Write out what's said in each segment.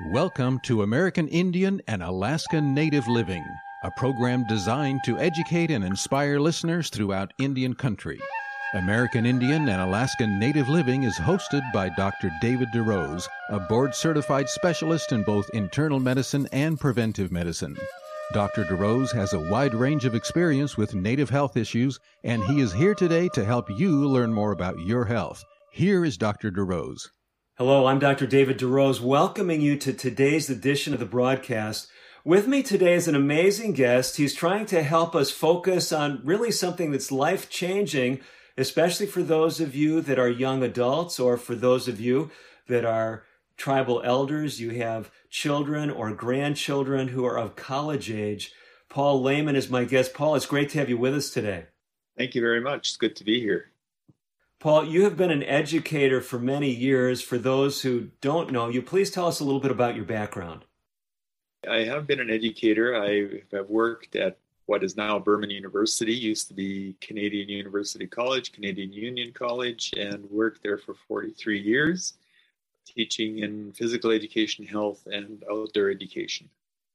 Welcome to American Indian and Alaska Native Living, a program designed to educate and inspire listeners throughout Indian country. American Indian and Alaska Native Living is hosted by Dr. David DeRose, a board-certified specialist in both internal medicine and preventive medicine. Dr. DeRose has a wide range of experience with Native health issues, and he is here today to help you learn more about your health. Here is Dr. DeRose. Hello, I'm Dr. David DeRose, welcoming you to today's edition of the broadcast. With me today is an amazing guest. He's trying to help us focus on really something that's life-changing, especially for those of you that are young adults or for those of you that are tribal elders. You have children or grandchildren who are of college age. Paul Lehman is my guest. Paul, it's great to have you with us today. Thank you very much. It's good to be here. Paul, you have been an educator for many years. For those who don't know you, please tell us a little bit about your background. I have been an educator. I have worked at what is now Burman University, used to be Canadian University College, Canadian Union College, and worked there for 43 years, teaching in physical education, health, and outdoor education.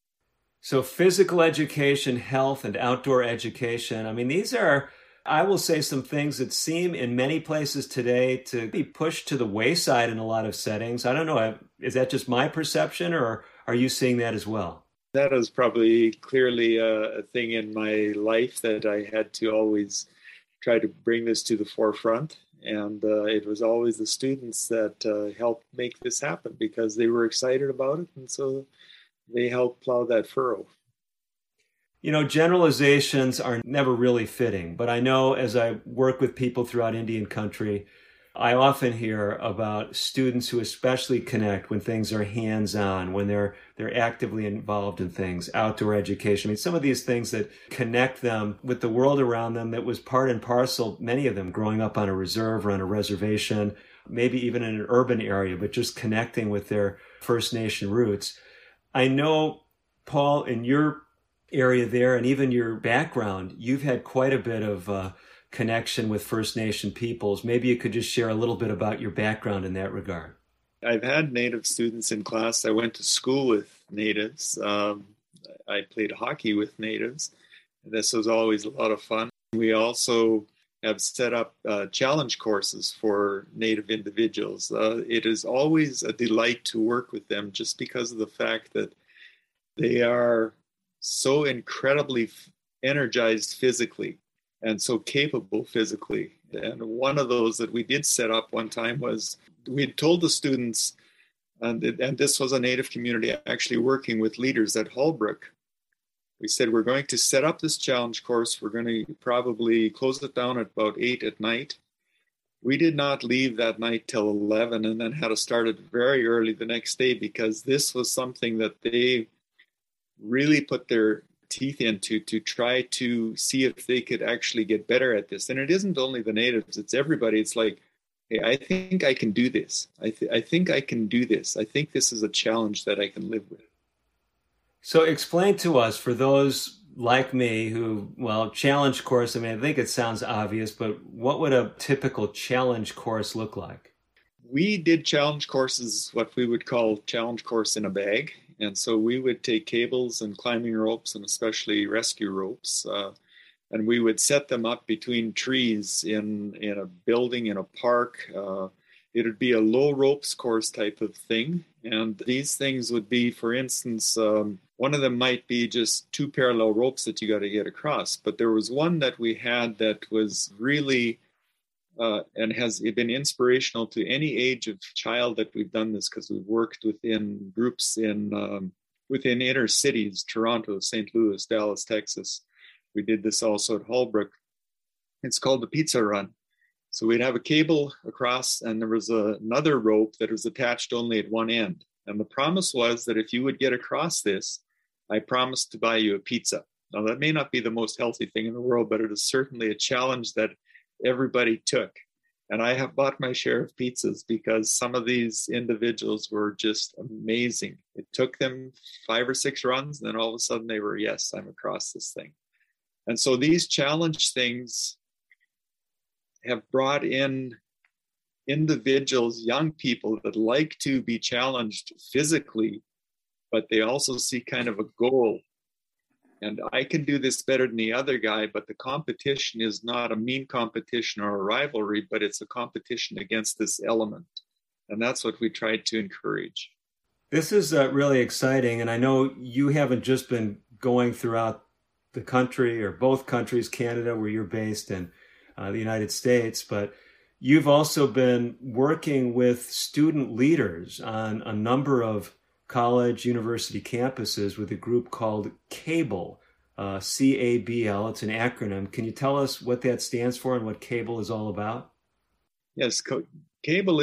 So physical education, health, and outdoor education, I mean, these are, I will say, some things that seem in many places today to be pushed to the wayside in a lot of settings. I don't know, is that just my perception, or are you seeing that as well? That is probably clearly a thing in my life that I had to always try to bring this to the forefront. And it was always the students that helped make this happen because they were excited about it. And so they helped plow that furrow. You know, generalizations are never really fitting, but I know as I work with people throughout Indian country, I often hear about students who especially connect when things are hands-on, when they're actively involved in things, outdoor education. I mean, some of these things that connect them with the world around them that was part and parcel, many of them growing up on a reserve or on a reservation, maybe even in an urban area, but just connecting with their First Nation roots. I know, Paul, in your area there and even your background, you've had quite a bit of connection with First Nation peoples. Maybe you could just share a little bit about your background in that regard. I've had Native students in class. I went to school with Natives. I played hockey with Natives. This was always a lot of fun. We also have set up challenge courses for Native individuals. It is always a delight to work with them just because of the fact that they are so incredibly energized physically and so capable physically. And one of those that we did set up one time was we had told the students, and this was a Native community actually working with leaders at Holbrook. We said, we're going to set up this challenge course. We're going to probably close it down at about 8 at night. We did not leave that night till 11 and then had to start it very early the next day because this was something that they really put their teeth into to try to see if they could actually get better at this. And it isn't only the Natives, it's everybody. It's like, hey, I think I can do this. I think I can do this. I think this is a challenge that I can live with. So explain to us, for those like me who, well, challenge course, I mean, I think it sounds obvious, but what would a typical challenge course look like? We did challenge courses, what we would call challenge course in a bag. And so we would take cables and climbing ropes and especially rescue ropes, and we would set them up between trees in a building, in a park. It would be a low ropes course type of thing. And these things would be, for instance, one of them might be just 2 parallel ropes that you got to get across. But there was one that we had that was really and has been inspirational to any age of child that we've done this because we've worked within groups within inner cities, Toronto, St. Louis, Dallas, Texas. We did this also at Holbrook. It's called the Pizza Run. So we'd have a cable across and there was another rope that was attached only at one end. And the promise was that if you would get across this, I promised to buy you a pizza. Now that may not be the most healthy thing in the world, but it is certainly a challenge that everybody took. And I have bought my share of pizzas because some of these individuals were just amazing. It took them 5 or 6 runs, and then all of a sudden they were, yes, I'm across this thing. And so these challenge things have brought in individuals, young people that like to be challenged physically but they also see kind of a goal. And I can do this better than the other guy, but the competition is not a mean competition or a rivalry, but it's a competition against this element. And that's what we tried to encourage. This is really exciting. And I know you haven't just been going throughout the country or both countries, Canada, where you're based, and the United States, but you've also been working with student leaders on a number of college, university campuses with a group called CABLE, CABL. It's an acronym. Can you tell us what that stands for and what CABLE is all about? Yes, CABLE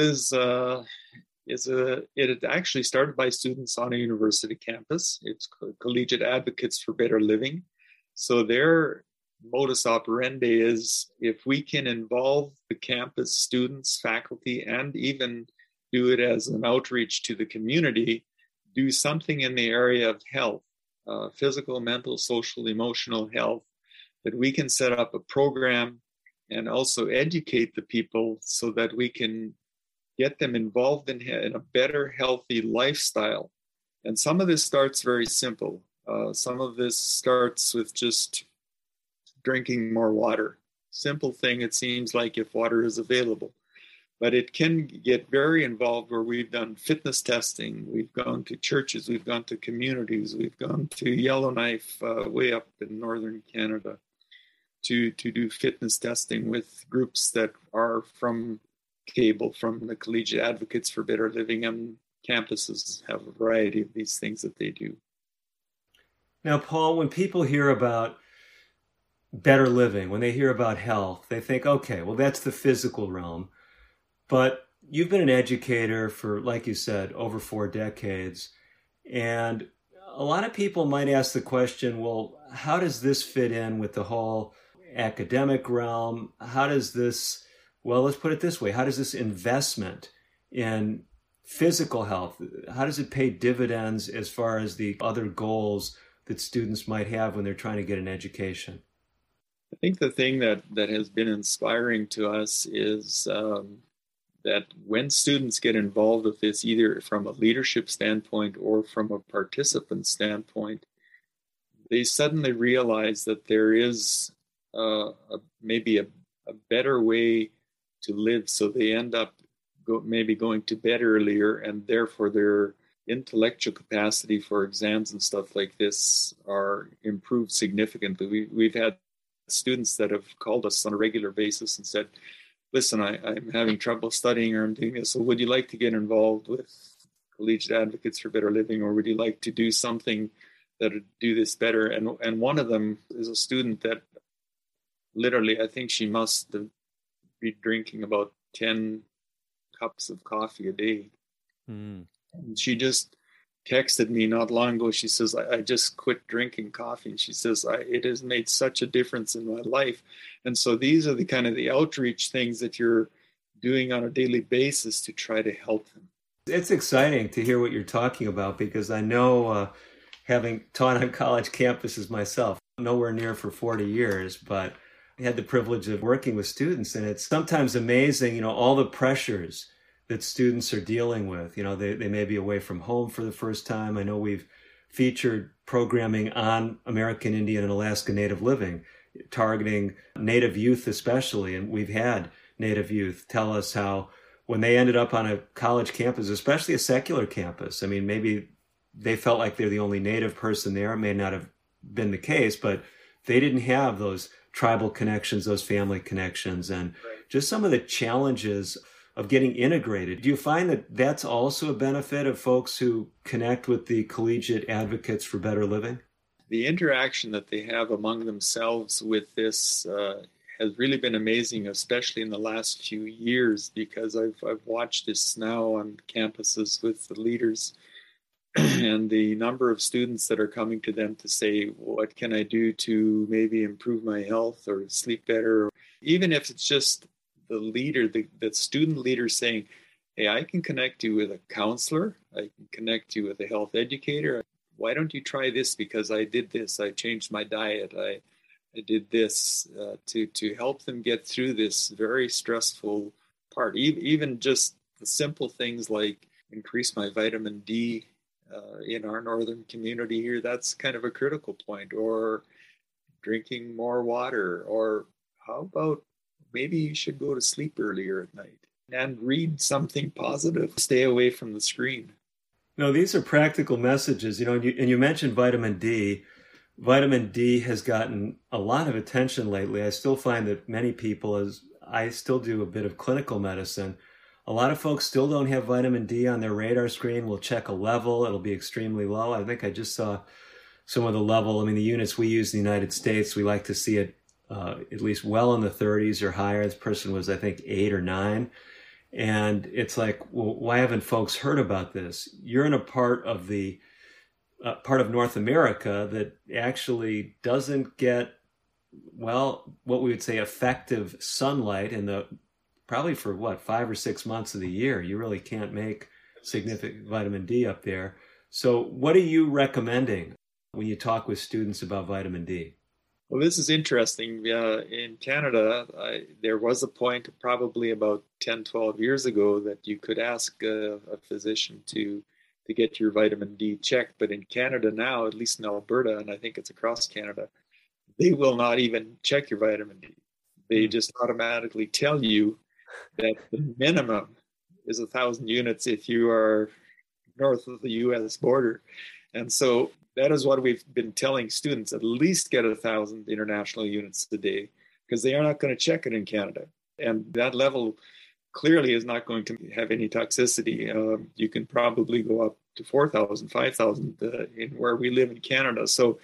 it actually started by students on a university campus. It's Collegiate Advocates for Better Living. So their modus operandi is, if we can involve the campus students, faculty, and even do it as an outreach to the community, do something in the area of health, physical, mental, social, emotional health, that we can set up a program and also educate the people so that we can get them involved in a better, healthy lifestyle. And some of this starts very simple. Some of this starts with just drinking more water. Simple thing, it seems like, if water is available. But it can get very involved, where we've done fitness testing. We've gone to churches, we've gone to communities, we've gone to Yellowknife way up in northern Canada to do fitness testing with groups that are from CABLE, from the Collegiate Advocates for Better Living, and campuses have a variety of these things that they do. Now, Paul, when people hear about better living, when they hear about health, they think, okay, well, that's the physical realm. But you've been an educator for, like you said, over 4 decades. And a lot of people might ask the question, well, how does this fit in with the whole academic realm? How does this, well, let's put it this way, how does this investment in physical health, how does it pay dividends as far as the other goals that students might have when they're trying to get an education? I think the thing that has been inspiring to us is that when students get involved with this, either from a leadership standpoint or from a participant standpoint, they suddenly realize that there is maybe a better way to live. So they end up maybe going to bed earlier, and therefore their intellectual capacity for exams and stuff like this are improved significantly. We've had students that have called us on a regular basis and said, listen, I'm having trouble studying, or I'm doing this, so would you like to get involved with Collegiate Advocates for Better Living, or would you like to do something that would do this better? And one of them is a student that literally, I think she must be drinking about 10 cups of coffee a day. And she just texted me not long ago. She says, I just quit drinking coffee. She says, it has made such a difference in my life. And so these are the kind of the outreach things that you're doing on a daily basis to try to help them. It's exciting to hear what you're talking about, because I know, having taught on college campuses myself, nowhere near for 40 years, but I had the privilege of working with students, and it's sometimes amazing, all the pressures that students are dealing with. They may be away from home for the first time. I know we've featured programming on American Indian and Alaska Native living, targeting Native youth especially, and we've had Native youth tell us how when they ended up on a college campus, especially a secular campus, maybe they felt like they're the only Native person there. It may not have been the case, but they didn't have those tribal connections, those family connections, and just some of the challenges of getting integrated. Do you find that that's also a benefit of folks who connect with the Collegiate Advocates for Better Living? The interaction that they have among themselves with this has really been amazing, especially in the last few years, because I've watched this now on campuses with the leaders and the number of students that are coming to them to say, what can I do to maybe improve my health or sleep better? Even if it's just the leader, the student leader saying, hey, I can connect you with a counselor. I can connect you with a health educator. Why don't you try this? Because I did this. I changed my diet. I did this to help them get through this very stressful part. Even just the simple things like increase my vitamin D In our northern community here, that's kind of a critical point. Or drinking more water, or how about maybe you should go to sleep earlier at night and read something positive. Stay away from the screen. No, these are practical messages, and you mentioned vitamin D. Vitamin D has gotten a lot of attention lately. I still find that many people, as I still do a bit of clinical medicine, a lot of folks still don't have vitamin D on their radar screen. We'll check a level. It'll be extremely low. I think I just saw some of the level. I mean, the units we use in the United States, we like to see it at least well in the 30s or higher. This person was, I think, 8 or 9. And it's like, well, why haven't folks heard about this? You're in a part of North America that actually doesn't get, well, what we would say effective sunlight in the probably for 5 or 6 months of the year. You really can't make significant vitamin D up there. So what are you recommending when you talk with students about vitamin D? Well, this is interesting. In Canada, there was a point probably about 10, 12 years ago that you could ask a physician to get your vitamin D checked. But in Canada now, at least in Alberta, and I think it's across Canada, they will not even check your vitamin D. They just automatically tell you that the minimum is 1,000 units if you are north of the U.S. border. And so that is what we've been telling students, at least get 1,000 international units a day, because they are not going to check it in Canada. And that level clearly is not going to have any toxicity. You can probably go up to 4,000, 5,000 in where we live in Canada. So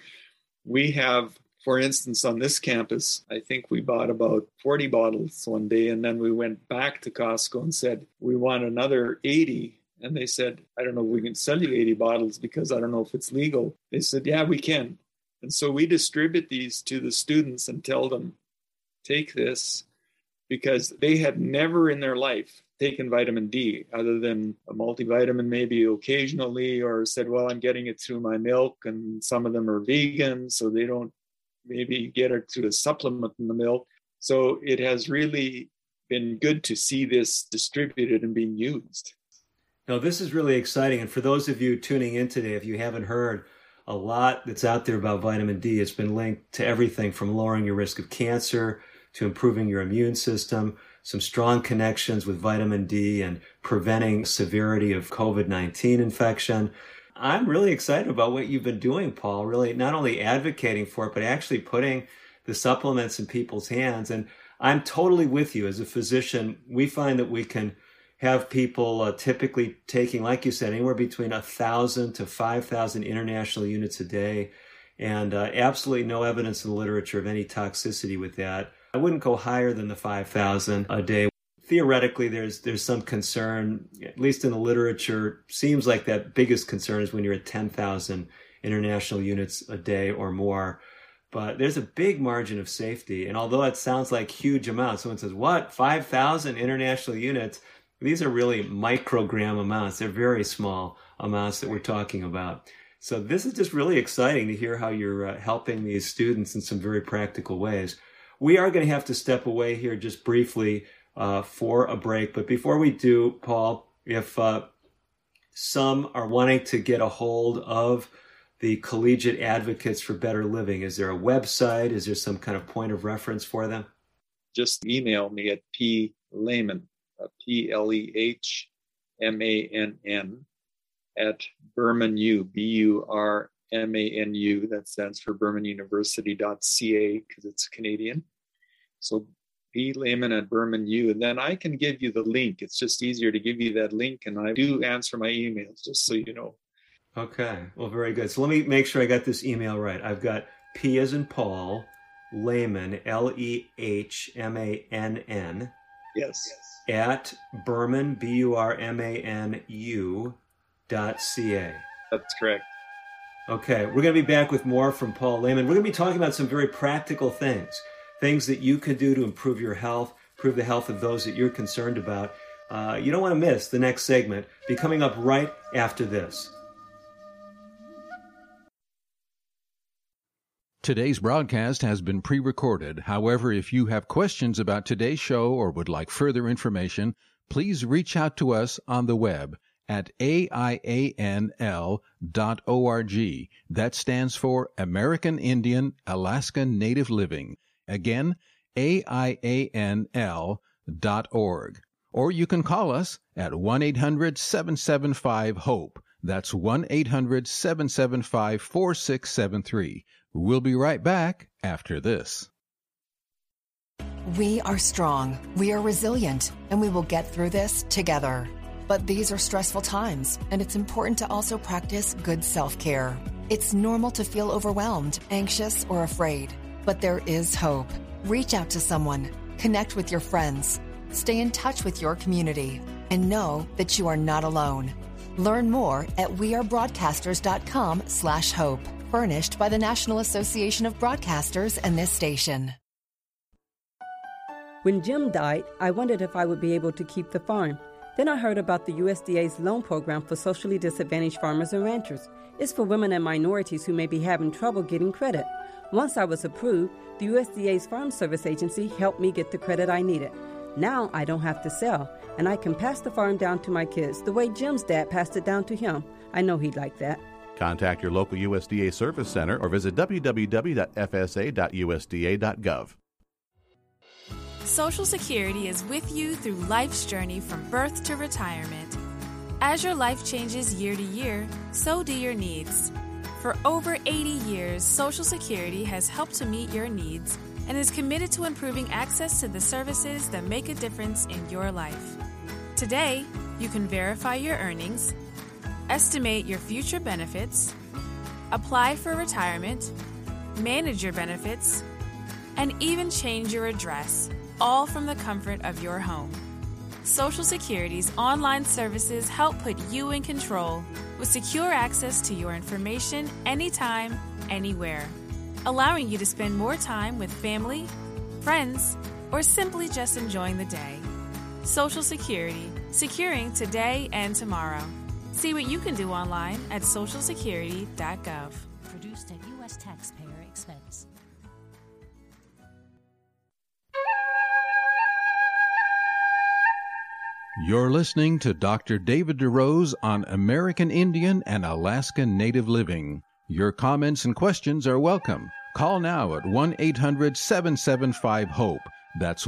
we have, for instance, on this campus, I think we bought about 40 bottles one day, and then we went back to Costco and said, we want another 80. And they said, I don't know if we can sell you 80 bottles because I don't know if it's legal. They said, yeah, we can. And so we distribute these to the students and tell them, take this, because they had never in their life taken vitamin D other than a multivitamin maybe occasionally, or said, well, I'm getting it through my milk. And some of them are vegan, so they don't maybe get it through a supplement in the milk. So it has really been good to see this distributed and being used. No, this is really exciting. And for those of you tuning in today, if you haven't heard, a lot that's out there about vitamin D, it's been linked to everything from lowering your risk of cancer to improving your immune system, some strong connections with vitamin D and preventing severity of COVID-19 infection. I'm really excited about what you've been doing, Paul, really not only advocating for it, but actually putting the supplements in people's hands. And I'm totally with you. As a physician, we find that we can have people typically taking, like you said, anywhere between 1,000 to 5,000 international units a day, and absolutely no evidence in the literature of any toxicity with that. I wouldn't go higher than the 5,000 a day. Theoretically, there's some concern, at least in the literature, seems like that biggest concern is when you're at 10,000 international units a day or more. But there's a big margin of safety. And although it sounds like huge amounts, someone says, what, 5,000 international units? These are really microgram amounts. They're very small amounts that we're talking about. So this is just really exciting to hear how you're helping these students in some very practical ways. We are going to have to step away here just briefly for a break. But before we do, Paul, if some are wanting to get a hold of the Collegiate Advocates for Better Living, is there a website? Is there some kind of point of reference for them? Just email me at plehmann, Plehmann, at Burman U, Burmanu, that stands for BurmanUniversity.ca because it's Canadian. So Plehmann at Burman U, and then I can give you the link. It's just easier to give you that link, and I do answer my emails, just so you know. Okay, well, very good. So let me make sure I got this email right. I've got P as in Paul, Lehmann, Lehmann. Yes. At Burman, BURMANU.ca. That's correct. Okay, we're going to be back with more from Paul Lehmann. We're going to be talking about some very practical things that you can do to improve your health, improve the health of those that you're concerned about. You don't want to miss the next segment. Be coming up right after this. Today's broadcast has been pre-recorded. However, if you have questions about today's show or would like further information, please reach out to us on the web at AIANL.org. That stands for American Indian Alaska Native Living. Again, AIANL.org. Or you can call us at 1-800-775-HOPE. That's 1-800-775-4673. We'll be right back after this. We are strong, we are resilient, and we will get through this together. But these are stressful times, and it's important to also practice good self-care. It's normal to feel overwhelmed, anxious, or afraid, but there is hope. Reach out to someone, connect with your friends, stay in touch with your community, and know that you are not alone. Learn more at wearebroadcasters.com/hope, furnished by the National Association of Broadcasters and this station. When Jim died, I wondered if I would be able to keep the farm. Then I heard about the USDA's loan program for socially disadvantaged farmers and ranchers. It's for women and minorities who may be having trouble getting credit. Once I was approved, the USDA's Farm Service Agency helped me get the credit I needed. Now I don't have to sell, and I can pass the farm down to my kids the way Jim's dad passed it down to him. I know he'd like that. Contact your local USDA Service Center or visit www.fsa.usda.gov. Social Security is with you through life's journey from birth to retirement. As your life changes year to year, so do your needs. For over 80 years, Social Security has helped to meet your needs and is committed to improving access to the services that make a difference in your life. Today, you can verify your earnings, estimate your future benefits, apply for retirement, manage your benefits, and even change your address, all from the comfort of your home. Social Security's online services help put you in control with secure access to your information anytime, anywhere, allowing you to spend more time with family, friends, or simply just enjoying the day. Social Security, securing today and tomorrow. See what you can do online at socialsecurity.gov. Produced at U.S. taxpayer expense. You're listening to Dr. David DeRose on American Indian and Alaska Native Living. Your comments and questions are welcome. Call now at 1-800-775-HOPE. That's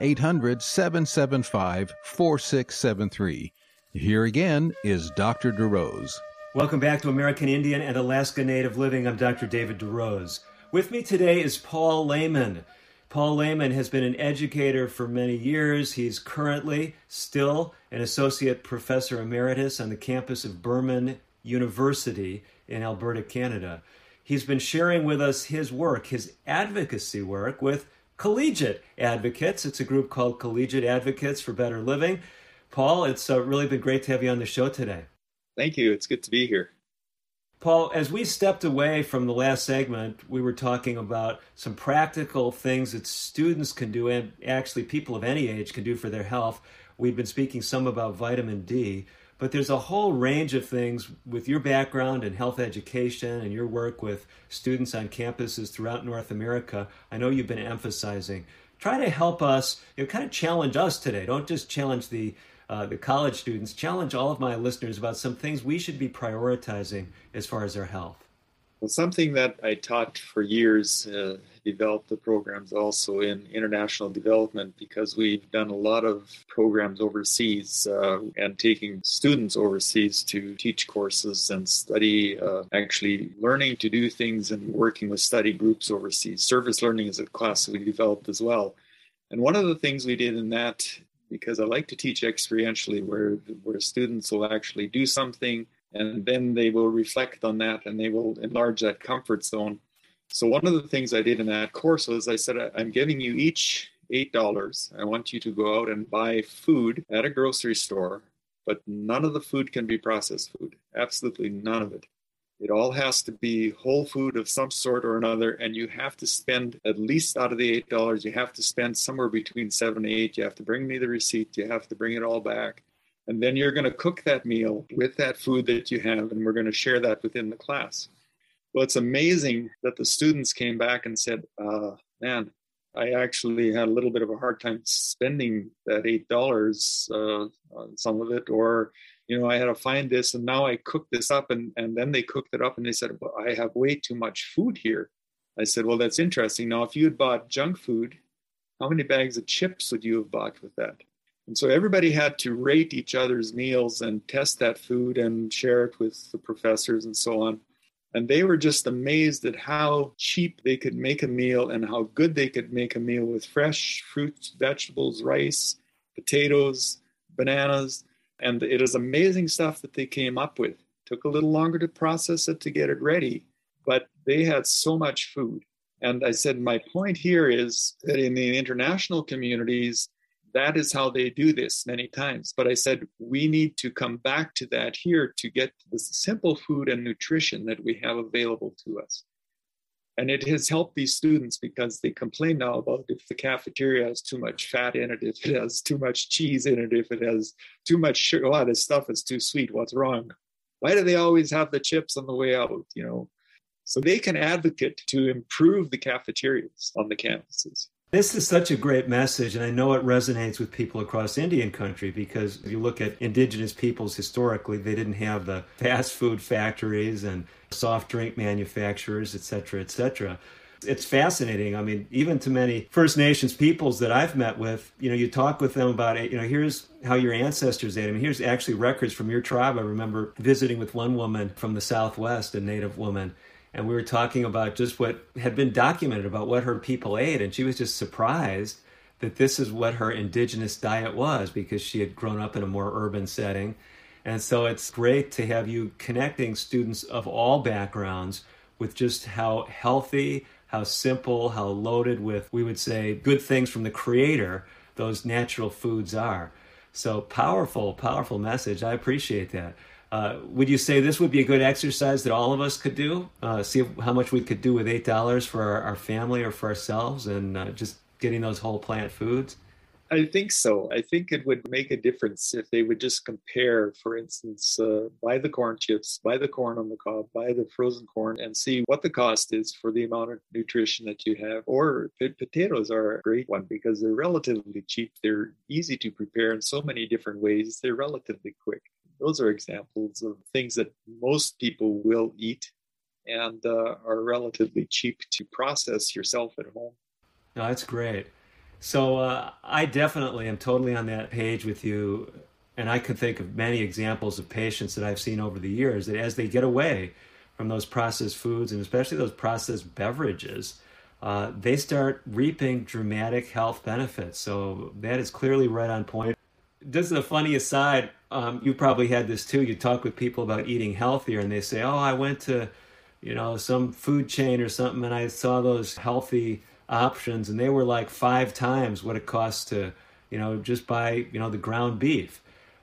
1-800-775-4673. Here again is Dr. DeRose. Welcome back to American Indian and Alaska Native Living. I'm Dr. David DeRose. With me today is Paul Lehman. Paul Lehman has been an educator for many years. He's currently still an associate professor emeritus on the campus of Burman University in Alberta, Canada. He's been sharing with us his work, his advocacy work with Collegiate Advocates. It's a group called Collegiate Advocates for Better Living. Paul, it's really been great to have you on the show today. Thank you. It's good to be here. Paul, as we stepped away from the last segment, we were talking about some practical things that students can do, and actually people of any age can do for their health. We've been speaking some about vitamin D, but there's a whole range of things with your background in health education and your work with students on campuses throughout North America. I know you've been emphasizing. Try to help us, kind of challenge us today. Don't just challenge the college students, challenge all of my listeners about some things we should be prioritizing as far as their health. Well, something that I taught for years, developed the programs also in international development, because we've done a lot of programs overseas and taking students overseas to teach courses and study, actually learning to do things and working with study groups overseas. Service learning is a class that we developed as well. And one of the things we did in that, because I like to teach experientially, where students will actually do something and then they will reflect on that and they will enlarge that comfort zone. So one of the things I did in that course was I said, I'm giving you each $8. I want you to go out and buy food at a grocery store, but none of the food can be processed food. Absolutely none of it. It all has to be whole food of some sort or another, and you have to spend, at least out of the $8, you have to spend somewhere between $7 and $8. You have to bring me the receipt. You have to bring it all back. And then you're going to cook that meal with that food that you have, and we're going to share that within the class. Well, it's amazing that the students came back and said, man, I actually had a little bit of a hard time spending that $8 on some of it, or, I had to find this, and now I cook this up, and then they cooked it up, and they said, well, I have way too much food here. I said, well, that's interesting. Now, if you had bought junk food, how many bags of chips would you have bought with that? And so everybody had to rate each other's meals and test that food and share it with the professors and so on. And they were just amazed at how cheap they could make a meal and how good they could make a meal with fresh fruits, vegetables, rice, potatoes, bananas. And it is amazing stuff that they came up with. Took a little longer to process it to get it ready, but they had so much food. And I said, my point here is that in the international communities, that is how they do this many times. But I said, we need to come back to that here to get the simple food and nutrition that we have available to us. And it has helped these students because they complain now about if the cafeteria has too much fat in it, if it has too much cheese in it, if it has too much sugar, oh, this stuff is too sweet, what's wrong? Why do they always have the chips on the way out, So they can advocate to improve the cafeterias on the campuses. This is such a great message, and I know it resonates with people across Indian country because if you look at indigenous peoples historically, they didn't have the fast food factories and soft drink manufacturers, et cetera, et cetera. It's fascinating. I mean, even to many First Nations peoples that I've met with, you talk with them about it, here's how your ancestors ate. I mean, here's actually records from your tribe. I remember visiting with one woman from the Southwest, a Native woman, and we were talking about just what had been documented about what her people ate. And she was just surprised that this is what her indigenous diet was because she had grown up in a more urban setting. And so it's great to have you connecting students of all backgrounds with just how healthy, how simple, how loaded with, we would say, good things from the Creator those natural foods are. So powerful, powerful message. I appreciate that. Would you say this would be a good exercise that all of us could do? See how much we could do with $8 for our family or for ourselves and just getting those whole plant foods? I think so. I think it would make a difference if they would just compare, for instance, buy the corn chips, buy the corn on the cob, buy the frozen corn, and see what the cost is for the amount of nutrition that you have. Or potatoes are a great one because they're relatively cheap. They're easy to prepare in so many different ways. They're relatively quick. Those are examples of things that most people will eat and are relatively cheap to process yourself at home. No, that's great. So I definitely am totally on that page with you. And I could think of many examples of patients that I've seen over the years that as they get away from those processed foods and especially those processed beverages, they start reaping dramatic health benefits. So that is clearly right on point. This is a funny aside. You probably had this too. You talk with people about eating healthier and they say, oh, I went to, some food chain or something and I saw those healthy options and they were like 5 times what it costs to, just buy, the ground beef.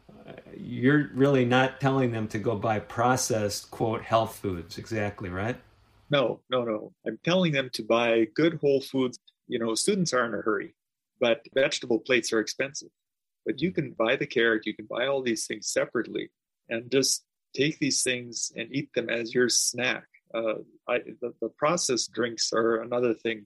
You're really not telling them to go buy processed, quote, health foods. Exactly, right? No. I'm telling them to buy good whole foods. Students are in a hurry, but vegetable plates are expensive. But you can buy the carrot, you can buy all these things separately and just take these things and eat them as your snack. The processed drinks are another thing.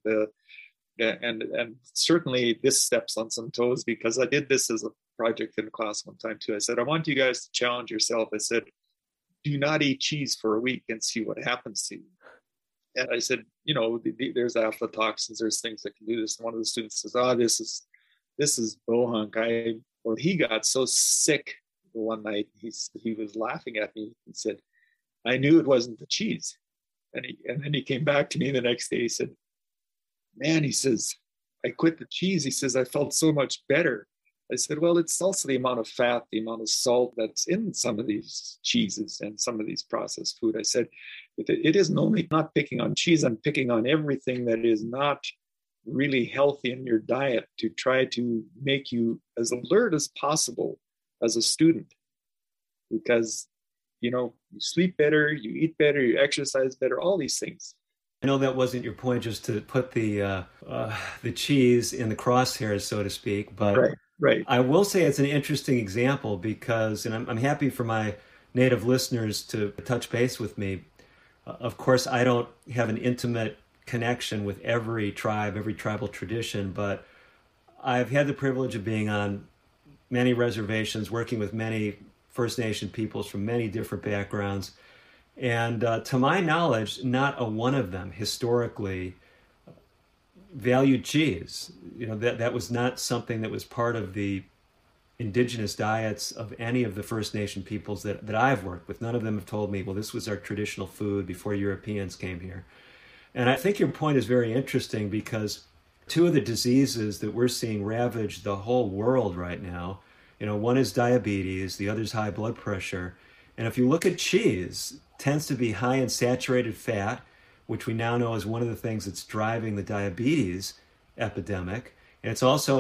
And certainly this steps on some toes because I did this as a project in class one time too. I said, I want you guys to challenge yourself. I said, do not eat cheese for a week and see what happens to you. And I said, there's aflatoxins, there's things that can do this. And one of the students says, this is bohunk. He got so sick one night. He was laughing at me. He said, I knew it wasn't the cheese. And then he came back to me the next day. He said, man, he says, I quit the cheese. He says, I felt so much better. I said, well, it's also the amount of fat, the amount of salt that's in some of these cheeses and some of these processed food. I said, it isn't only not picking on cheese, I'm picking on everything that is not really healthy in your diet to try to make you as alert as possible as a student. Because, you sleep better, you eat better, you exercise better, all these things. I know that wasn't your point, just to put the cheese in the crosshairs, so to speak. But right. I will say it's an interesting example because, and I'm happy for my Native listeners to touch base with me. Of course, I don't have an intimate connection with every tribe, every tribal tradition, but I've had the privilege of being on many reservations, working with many First Nation peoples from many different backgrounds. And to my knowledge, not a one of them historically valued cheese. That was not something that was part of the indigenous diets of any of the First Nation peoples that I've worked with. None of them have told me, well, this was our traditional food before Europeans came here. And I think your point is very interesting because two of the diseases that we're seeing ravage the whole world right now, one is diabetes, the other is high blood pressure. And if you look at cheese, it tends to be high in saturated fat, which we now know is one of the things that's driving the diabetes epidemic. And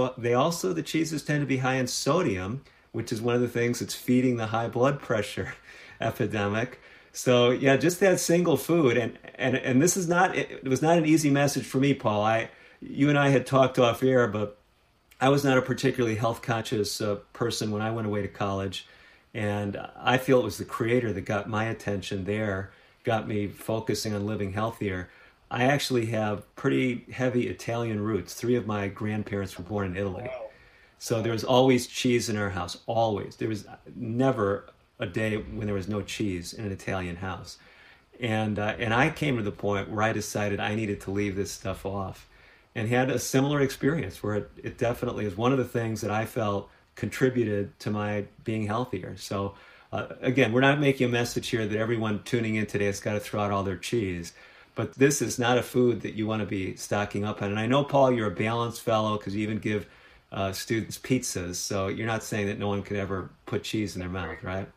the cheeses tend to be high in sodium, which is one of the things that's feeding the high blood pressure epidemic. So yeah, just that single food. And this is it was not an easy message for me, Paul. You and I had talked off air, but I was not a particularly health conscious person when I went away to college. And I feel it was the Creator that got my attention there, got me focusing on living healthier. I actually have pretty heavy Italian roots. 3 of my grandparents were born in Italy. Wow. So there was always cheese in our house, always. There was never a day when there was no cheese in an Italian house. And I came to the point where I decided I needed to leave this stuff off and had a similar experience where it definitely is one of the things that I felt contributed to my being healthier. So again, we're not making a message here that everyone tuning in today has got to throw out all their cheese. But this is not a food that you want to be stocking up on. And I know, Paul, you're a balanced fellow because you even give students pizzas. So you're not saying that no one could ever put cheese in their mouth, right?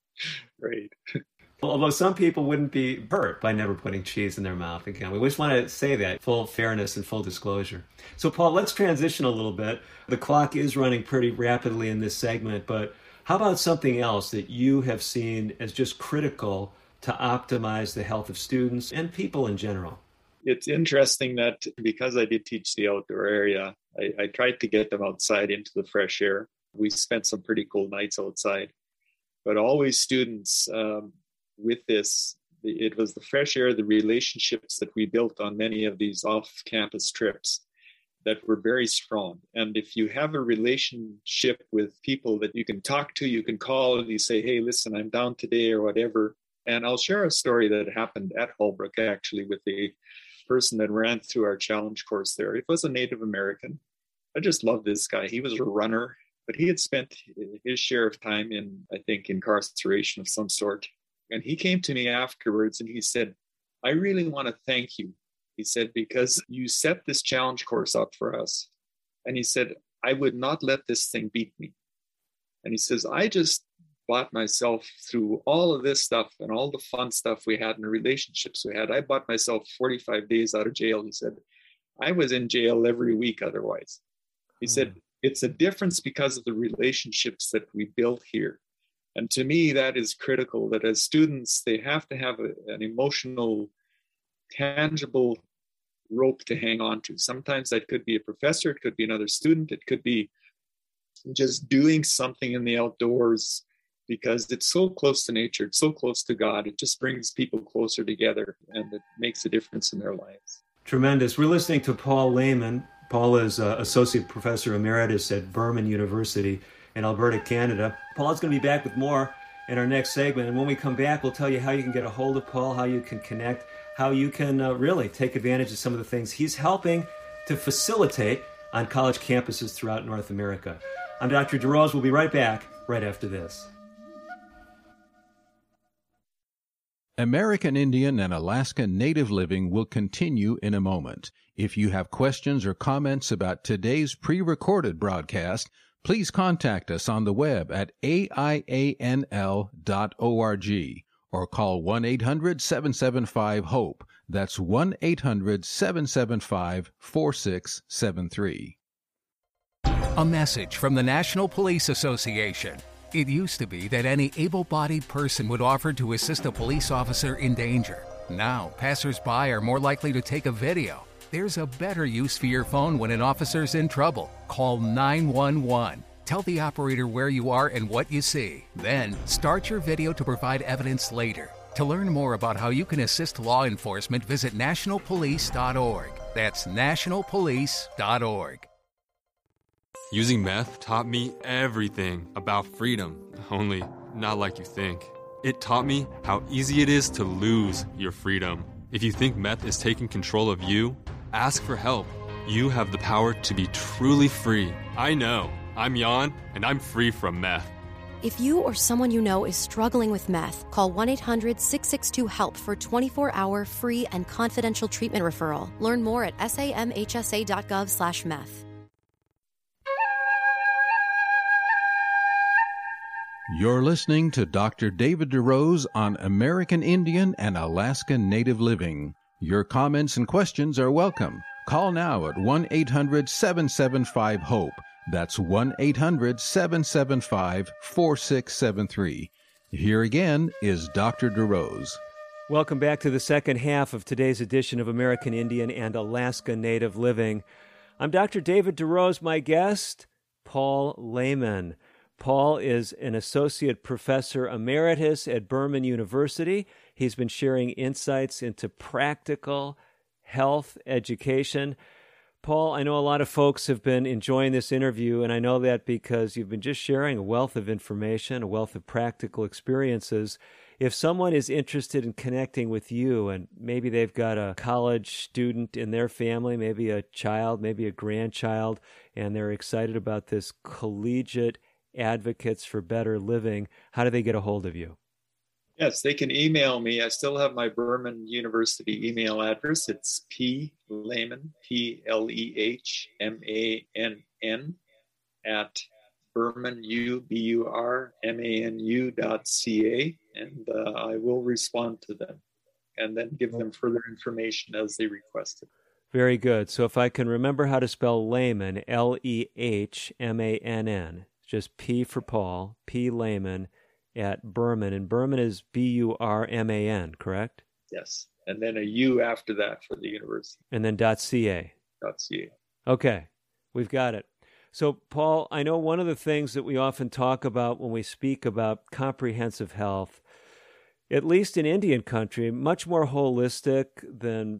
Right. Although some people wouldn't be hurt by never putting cheese in their mouth. Again, we just want to say that, full fairness and full disclosure. So, Paul, let's transition a little bit. The clock is running pretty rapidly in this segment, but how about something else that you have seen as just critical to optimize the health of students and people in general? It's interesting that because I did teach the outdoor area, I tried to get them outside into the fresh air. We spent some pretty cool nights outside, but always students with this, it was the fresh air, the relationships that we built on many of these off-campus trips that were very strong. And if you have a relationship with people that you can talk to, you can call and you say, hey, listen, I'm down today or whatever. And I'll share a story that happened at Holbrook, actually, with the person that ran through our challenge course there. It was a Native American. I just love this guy. He was a runner, but he had spent his share of time in, I think, incarceration of some sort. And he came to me afterwards and he said, I really want to thank you. He said, because you set this challenge course up for us. And he said, I would not let this thing beat me. And he says, I just bought myself through all of this stuff and all the fun stuff we had and the relationships we had. I bought myself 45 days out of jail. He said, I was in jail every week otherwise. He said, it's a difference because of the relationships that we built here. And to me, that is critical, that as students, they have to have an emotional, tangible rope to hang on to. Sometimes that could be a professor, it could be another student, it could be just doing something in the outdoors, because it's so close to nature, it's so close to God, it just brings people closer together and it makes a difference in their lives. Tremendous. We're listening to Paul Lehman. Paul is Associate Professor Emeritus at Burman University in Alberta, Canada. Paul's going to be back with more in our next segment. And when we come back, we'll tell you how you can get a hold of Paul, how you can connect, how you can really take advantage of some of the things he's helping to facilitate on college campuses throughout North America. I'm Dr. DeRose. We'll be right back right after this. American Indian and Alaska Native Living will continue in a moment. If you have questions or comments about today's pre-recorded broadcast, please contact us on the web at aianl.org or call 1-800-775-HOPE. That's 1-800-775-4673. A message from the National Police Association. It used to be that any able-bodied person would offer to assist a police officer in danger. Now, passers-by are more likely to take a video. There's a better use for your phone when an officer's in trouble. Call 911. Tell the operator where you are and what you see. Then, start your video to provide evidence later. To learn more about how you can assist law enforcement, visit nationalpolice.org. That's nationalpolice.org. Using meth taught me everything about freedom, only not like you think. It taught me how easy it is to lose your freedom. If you think meth is taking control of you, ask for help. You have the power to be truly free. I know. I'm Jan, and I'm free from meth. If you or someone you know is struggling with meth, call 1-800-662-HELP for 24-hour free and confidential treatment referral. Learn more at samhsa.gov/meth. You're listening to Dr. David DeRose on American Indian and Alaska Native Living. Your comments and questions are welcome. Call now at 1-800-775-HOPE. That's 1-800-775-4673. Here again is Dr. DeRose. Welcome back to the second half of today's edition of American Indian and Alaska Native Living. I'm Dr. David DeRose. My guest, Paul Lehman. Paul is an associate professor emeritus at Burman University. He's been sharing insights into practical health education. Paul, I know a lot of folks have been enjoying this interview, and I know that because you've been just sharing a wealth of information, a wealth of practical experiences. If someone is interested in connecting with you, and maybe they've got a college student in their family, maybe a child, maybe a grandchild, and they're excited about this collegiate Advocates for Better Living, how do they get a hold of you? Yes, they can email me. I still have my Burman University email address. It's plehmann, PLEHMANN, at burmanu.ca, and I will respond to them and then give them further information as they request it. Very good. So if I can remember how to spell Lehman, LEHMANN, just P for Paul, P Lehman at Burman, and Burman is BURMAN, correct? Yes, and then a U after that for the university. And then .ca. .ca. Okay, we've got it. So, Paul, I know one of the things that we often talk about when we speak about comprehensive health, at least in Indian country, much more holistic than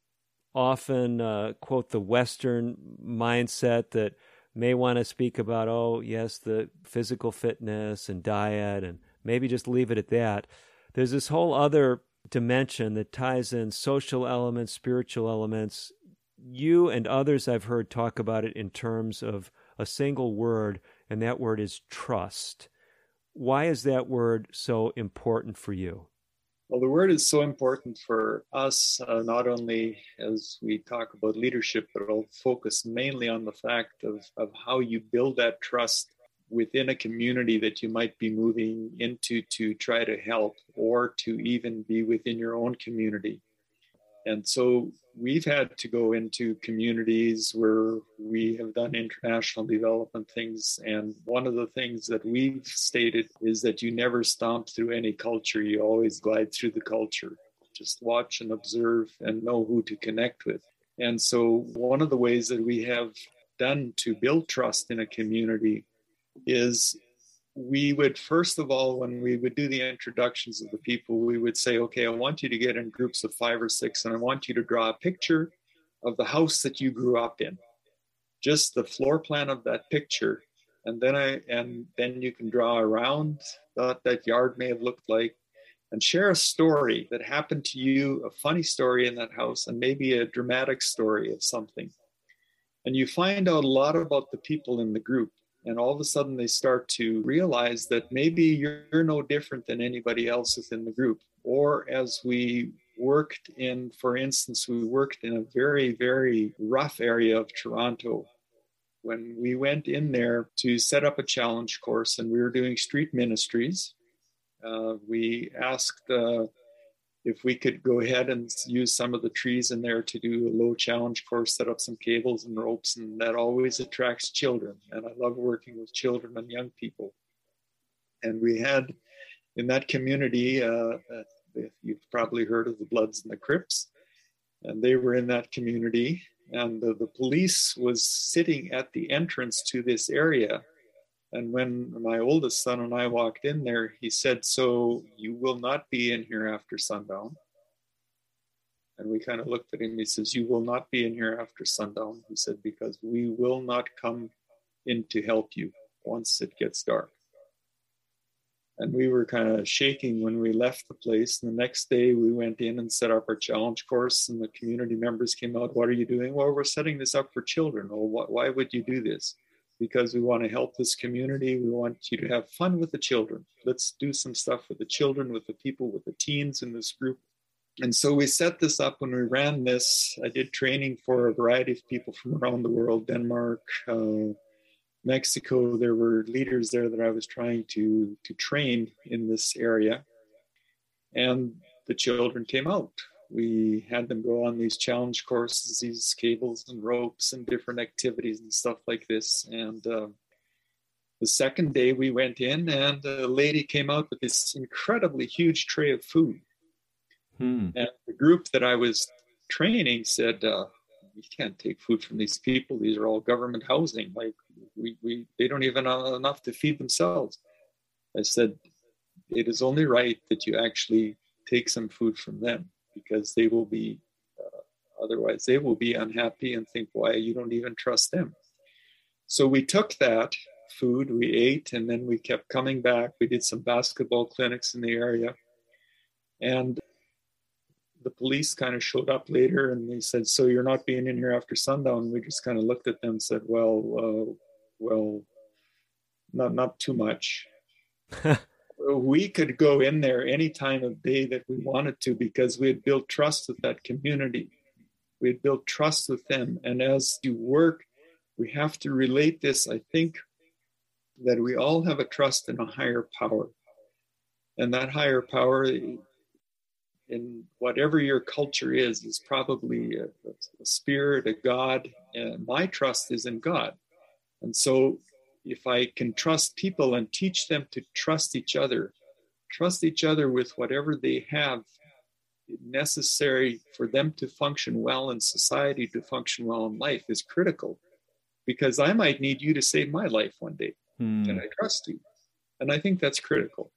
often, quote, the Western mindset that may want to speak about, oh, yes, the physical fitness and diet, and maybe just leave it at that. There's this whole other dimension that ties in social elements, spiritual elements. You and others I've heard talk about it in terms of a single word, and that word is trust. Why is that word so important for you? Well, the word is so important for us, not only as we talk about leadership, but I'll focus mainly on the fact of how you build that trust within a community that you might be moving into to try to help, or to even be within your own community. And so we've had to go into communities where we have done international development things. And one of the things that we've stated is that you never stomp through any culture. You always glide through the culture. Just watch and observe and know who to connect with. And so one of the ways that we have done to build trust in a community is we would, first of all, when we would do the introductions of the people, we would say, okay, I want you to get in groups of 5 or 6, and I want you to draw a picture of the house that you grew up in, just the floor plan of that picture. And then you can draw around what that yard may have looked like, and share a story that happened to you, a funny story in that house, and maybe a dramatic story of something. And you find out a lot about the people in the group. And all of a sudden they start to realize that maybe you're no different than anybody else within the group. Or as we worked in, for instance, we worked in a very, very rough area of Toronto. When we went in there to set up a challenge course and we were doing street ministries, we asked if we could go ahead and use some of the trees in there to do a low challenge course, set up some cables and ropes, and that always attracts children. And I love working with children and young people. And we had in that community, you've probably heard of the Bloods and the Crips, and they were in that community. And the police was sitting at the entrance to this area And when my oldest son and I walked in there, he said, "So you will not be in here after sundown?" And we kind of looked at him. He says, "You will not be in here after sundown." He said, "Because we will not come in to help you once it gets dark." And we were kind of shaking when we left the place. And the next day we went in and set up our challenge course, and the community members came out. "What are you doing?" "Well, we're setting this up for children." "Oh, why would you do this?" "Because we want to help this community. We want you to have fun with the children. Let's do some stuff with the children, with the people, with the teens in this group. And so we set this up when we ran this. I did training for a variety of people from around the world, Denmark, Mexico. There were leaders there that I was trying to train in this area. And the children came out. We had them go on these challenge courses, these cables and ropes and different activities and stuff like this. And the second day we went in, and a lady came out with this incredibly huge tray of food. And the group that I was training said, "You can't take food from these people. These are all government housing. Like they don't even have enough to feed themselves." I said, "It is only right that you actually take some food from them, because they will be, otherwise they will be unhappy and think, why you don't even trust them." So we took that food, we ate, and then we kept coming back. We did some basketball clinics in the area. And the police kind of showed up later, and they said, "So you're not being in here after sundown?" We just kind of looked at them and said, well, not too much. We could go in there any time of day that we wanted to, because we had built trust with that community. We had built trust with them. And as you work, we have to relate this. I think that we all have a trust in a higher power. And that higher power, in whatever your culture is probably a spirit, a God. And my trust is in God. And so if I can trust people and teach them to trust each other with whatever they have necessary for them to function well in society, to function well in life, is critical. Because I might need you to save my life one day. And I trust you. And I think that's critical.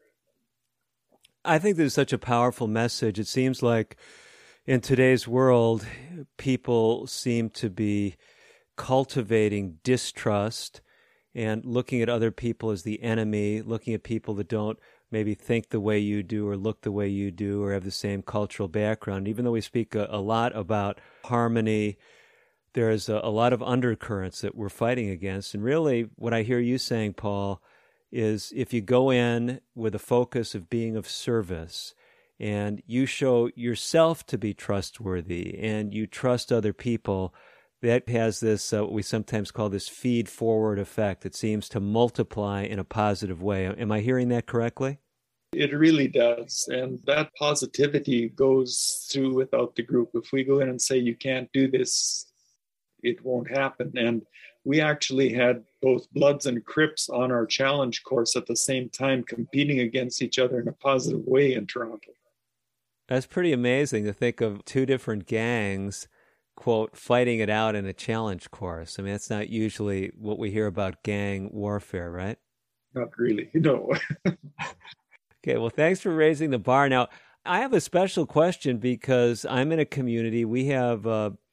I think there's such a powerful message. It seems like in today's world, people seem to be cultivating distrust and looking at other people as the enemy, looking at people that don't maybe think the way you do or look the way you do or have the same cultural background. Even though we speak a lot about harmony, there's a lot of undercurrents that we're fighting against. And really, what I hear you saying, Paul, is if you go in with a focus of being of service and you show yourself to be trustworthy and you trust other people, that has this, what we sometimes call this feed-forward effect. It seems to multiply in a positive way. Am I hearing that correctly? It really does. And that positivity goes through without the group. If we go in and say, "You can't do this," it won't happen. And we actually had both Bloods and Crips on our challenge course at the same time, competing against each other in a positive way in Toronto. That's pretty amazing to think of two different gangs, quote, fighting it out in a challenge course. I mean, that's not usually what we hear about gang warfare, right? Not really, no. Okay, well, thanks for raising the bar. Now, I have a special question because I'm in a community. We have,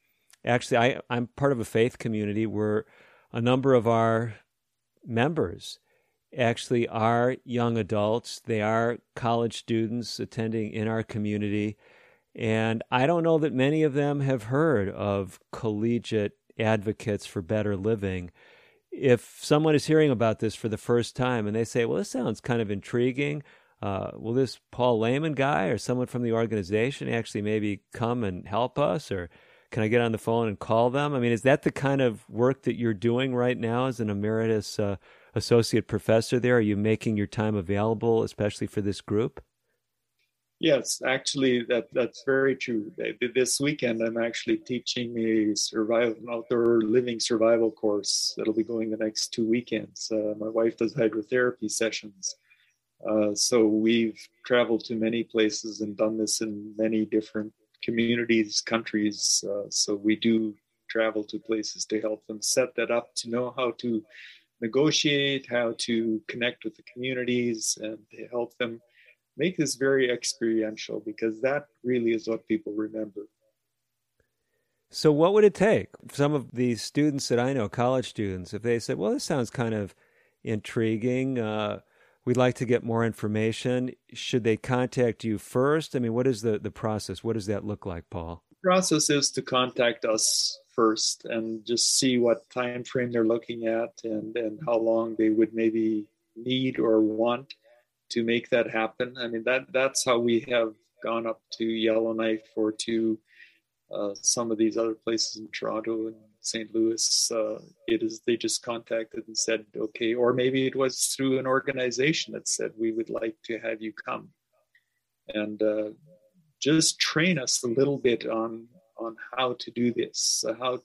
I'm part of a faith community where a number of our members actually are young adults. They are college students attending in our community. And I don't know that many of them have heard of collegiate advocates for better living. If someone is hearing about this for the first time and they say, "Well, this sounds kind of intriguing. Will this Paul Lehman guy or someone from the organization actually maybe come and help us? Or can I get on the phone and call them?" I mean, is that the kind of work that you're doing right now as an emeritus associate professor there? Are you making your time available, especially for this group? Yes, actually, that's very true. This weekend, I'm actually teaching a outdoor living survival course that'll be going the next 2 weekends. My wife does hydrotherapy sessions. So we've traveled to many places and done this in many different communities, countries. So we do travel to places to help them set that up, to know how to negotiate, how to connect with the communities, and to help them make this very experiential, because that really is what people remember. So what would it take? Some of these students that I know, college students, if they said, well, this sounds kind of intriguing, we'd like to get more information, should they contact you first? I mean, what is the process? What does that look like, Paul? The process is to contact us first and just see what time frame they're looking at and how long they would maybe need or want to make that happen. I mean, that's how we have gone up to Yellowknife or to some of these other places in Toronto and St. Louis. They just contacted and said, okay, or maybe it was through an organization that said, we would like to have you come and just train us a little bit on how to do this,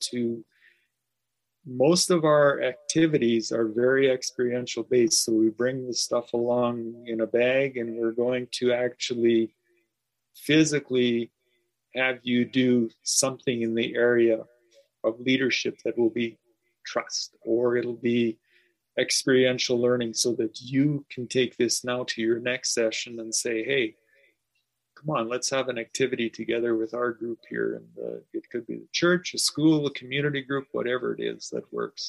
most of our activities are very experiential based. So we bring the stuff along in a bag, and we're going to actually physically have you do something in the area of leadership that will be trust, or it'll be experiential learning, so that you can take this now to your next session and say, hey, come on, let's have an activity together with our group here. And it could be the church, a school, a community group, whatever it is that works.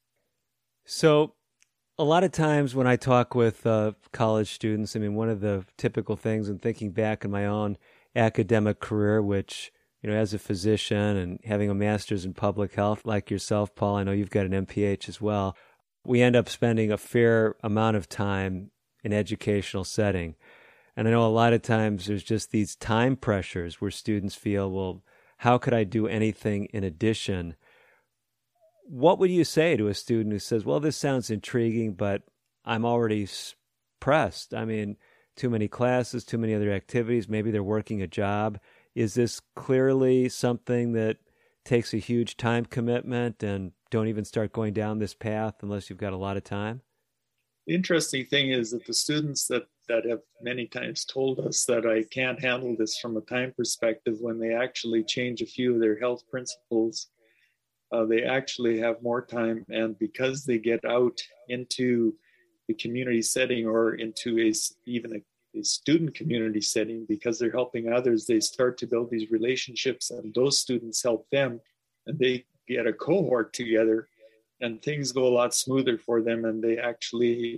So a lot of times when I talk with college students, I mean, one of the typical things, and thinking back in my own academic career, which, as a physician and having a master's in public health like yourself, Paul, I know you've got an MPH as well, we end up spending a fair amount of time in educational setting. And I know a lot of times there's just these time pressures where students feel, well, how could I do anything in addition? What would you say to a student who says, well, this sounds intriguing, but I'm already pressed? I mean, too many classes, too many other activities, maybe they're working a job. Is this clearly something that takes a huge time commitment, and don't even start going down this path unless you've got a lot of time? The interesting thing is that the students that have many times told us that I can't handle this from a time perspective, when they actually change a few of their health principles, they actually have more time. And because they get out into the community setting, or into even a student community setting, because they're helping others, they start to build these relationships, and those students help them, and they get a cohort together, and things go a lot smoother for them. And they actually,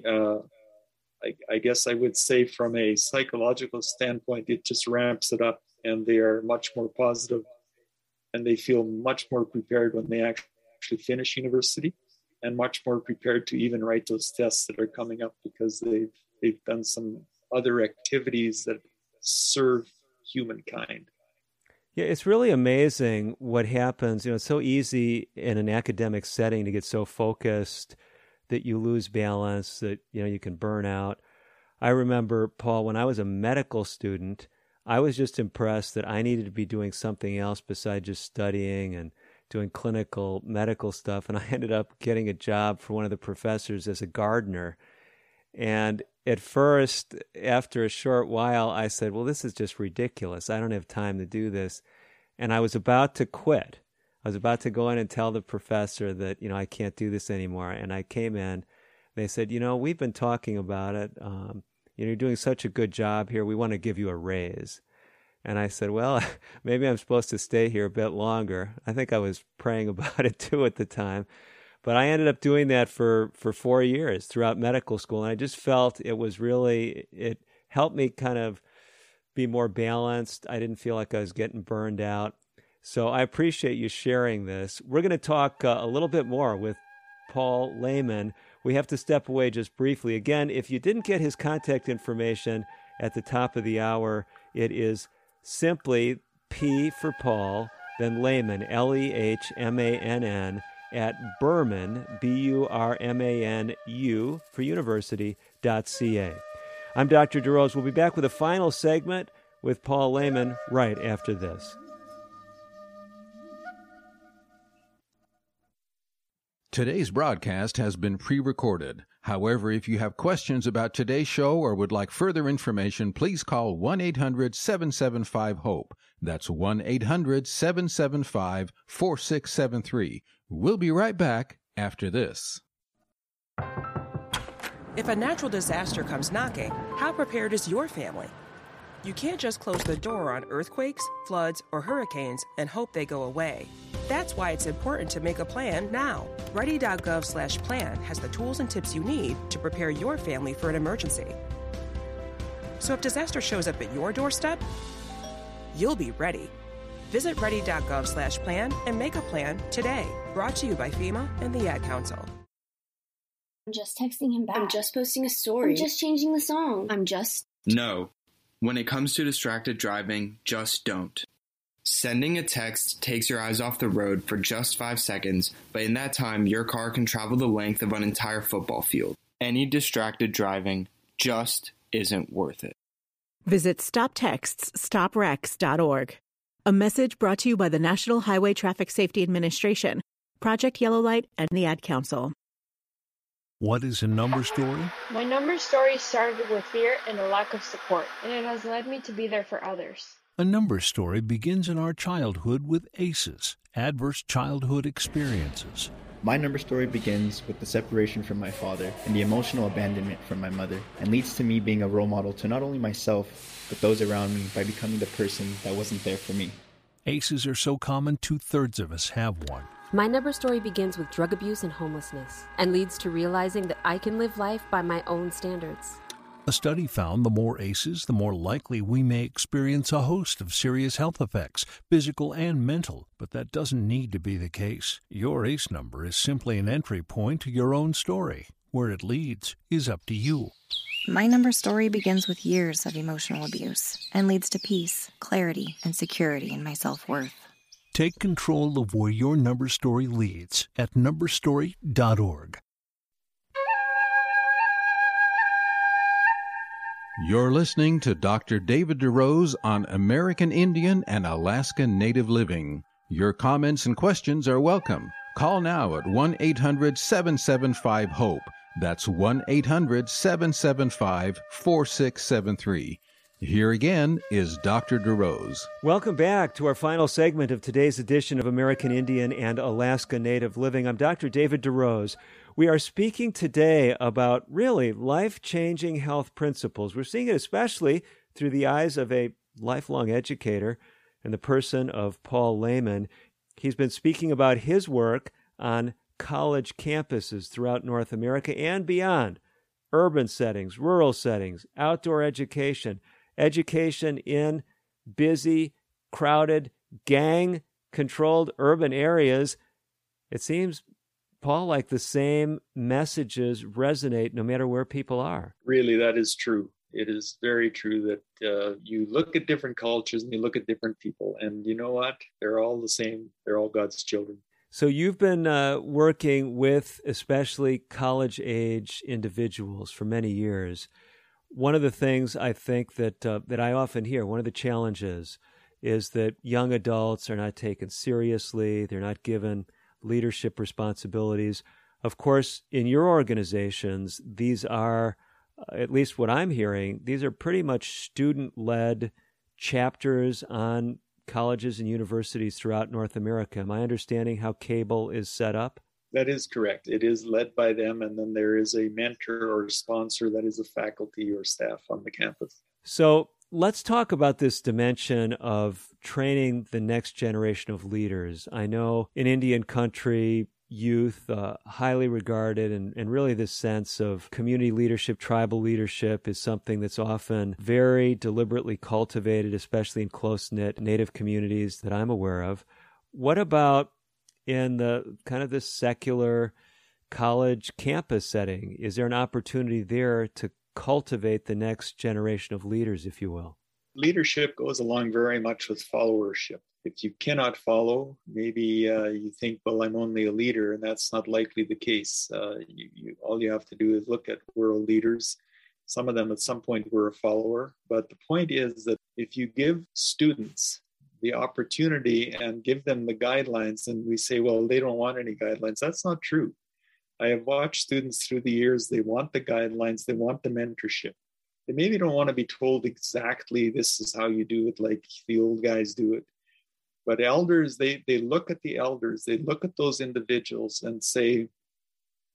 I guess I would say from a psychological standpoint, it just ramps it up, and they are much more positive, and they feel much more prepared when they actually finish university, and much more prepared to even write those tests that are coming up, because they've done some other activities that serve humankind. Yeah, it's really amazing what happens. It's so easy in an academic setting to get so focused that you lose balance, that you can burn out. I remember, Paul, when I was a medical student, I was just impressed that I needed to be doing something else besides just studying and doing clinical medical stuff. And I ended up getting a job for one of the professors as a gardener. And at first, after a short while, I said, well, this is just ridiculous. I don't have time to do this. And I was about to quit. I was about to go in and tell the professor that, I can't do this anymore. And I came in. They said, we've been talking about it. You're doing such a good job here. We want to give you a raise. And I said, well, maybe I'm supposed to stay here a bit longer. I think I was praying about it too at the time. But I ended up doing that for 4 years throughout medical school. And I just felt it helped me kind of be more balanced. I didn't feel like I was getting burned out. So I appreciate you sharing this. We're going to talk a little bit more with Paul Lehman. We have to step away just briefly. Again, if you didn't get his contact information at the top of the hour, it is simply P for Paul, then Lehman, Lehmann, at Burman, BURMANU, for university.ca. I'm Dr. DeRose. We'll be back with a final segment with Paul Lehman right after this. Today's broadcast has been pre-recorded. However, if you have questions about today's show or would like further information, please call 1-800-775-HOPE. That's 1-800-775-4673. We'll be right back after this. If a natural disaster comes knocking, how prepared is your family? You can't just close the door on earthquakes, floods, or hurricanes and hope they go away. That's why it's important to make a plan now. Ready.gov/plan has the tools and tips you need to prepare your family for an emergency. So if disaster shows up at your doorstep, you'll be ready. Visit ready.gov/plan and make a plan today. Brought to you by FEMA and the Ad Council. I'm just texting him back. I'm just posting a story. I'm just changing the song. No. When it comes to distracted driving, just don't. Sending a text takes your eyes off the road for just 5 seconds, but in that time, your car can travel the length of an entire football field. Any distracted driving just isn't worth it. Visit StopTextsStopWrecks.org. A message brought to you by the National Highway Traffic Safety Administration, Project Yellow Light, and the Ad Council. What is a number story? My number story started with fear and a lack of support, and it has led me to be there for others. A number story begins in our childhood with ACEs, adverse childhood experiences. My number story begins with the separation from my father and the emotional abandonment from my mother, and leads to me being a role model to not only myself, but those around me by becoming the person that wasn't there for me. ACEs are so common, 2/3 of us have one. My number story begins with drug abuse and homelessness, and leads to realizing that I can live life by my own standards. A study found the more ACEs, the more likely we may experience a host of serious health effects, physical and mental, but that doesn't need to be the case. Your ACE number is simply an entry point to your own story. Where it leads is up to you. My number story begins with years of emotional abuse and leads to peace, clarity, and security in my self-worth. Take control of where your number story leads at numberstory.org. You're listening to Dr. David DeRose on American Indian and Alaska Native Living. Your comments and questions are welcome. Call now at 1-800-775-HOPE. That's 1-800-775-4673. Here again is Dr. DeRose. Welcome back to our final segment of today's edition of American Indian and Alaska Native Living. I'm Dr. David DeRose. We are speaking today about really life-changing health principles. We're seeing it especially through the eyes of a lifelong educator and the person of Paul Lehman. He's been speaking about his work on college campuses throughout North America and beyond, urban settings, rural settings, outdoor education, education in busy, crowded, gang-controlled urban areas. It seems, Paul, like the same messages resonate no matter where people are. Really, that is true. It is very true that you look at different cultures and you look at different people, and you know what? They're all the same. They're all God's children. So you've been working with especially college-age individuals for many years. One of the things I think that I often hear, one of the challenges, is that young adults are not taken seriously. They're not given leadership responsibilities. Of course, in your organizations, these are, at least what I'm hearing, these are pretty much student-led chapters on colleges and universities throughout North America. Am I understanding how CABLE is set up? That is correct. It is led by them, and then there is a mentor or sponsor that is a faculty or staff on the campus. So let's talk about this dimension of training the next generation of leaders. I know in Indian country, youth, highly regarded, and really this sense of community leadership, tribal leadership is something that's often very deliberately cultivated, especially in close-knit Native communities that I'm aware of. What about in the kind of this secular college campus setting? Is there an opportunity there to cultivate the next generation of leaders, if you will? Leadership goes along very much with followership. If you cannot follow, maybe you think, well, I'm only a leader, and that's not likely the case. All you have to do is look at world leaders. Some of them at some point were a follower. But the point is that if you give students the opportunity and give them the guidelines, and we say, well, they don't want any guidelines. That's not true. I have watched students through the years. They want the guidelines. They want the mentorship. They maybe don't want to be told exactly this is how you do it, like the old guys do it. But elders, they look at the elders, they look at those individuals and say,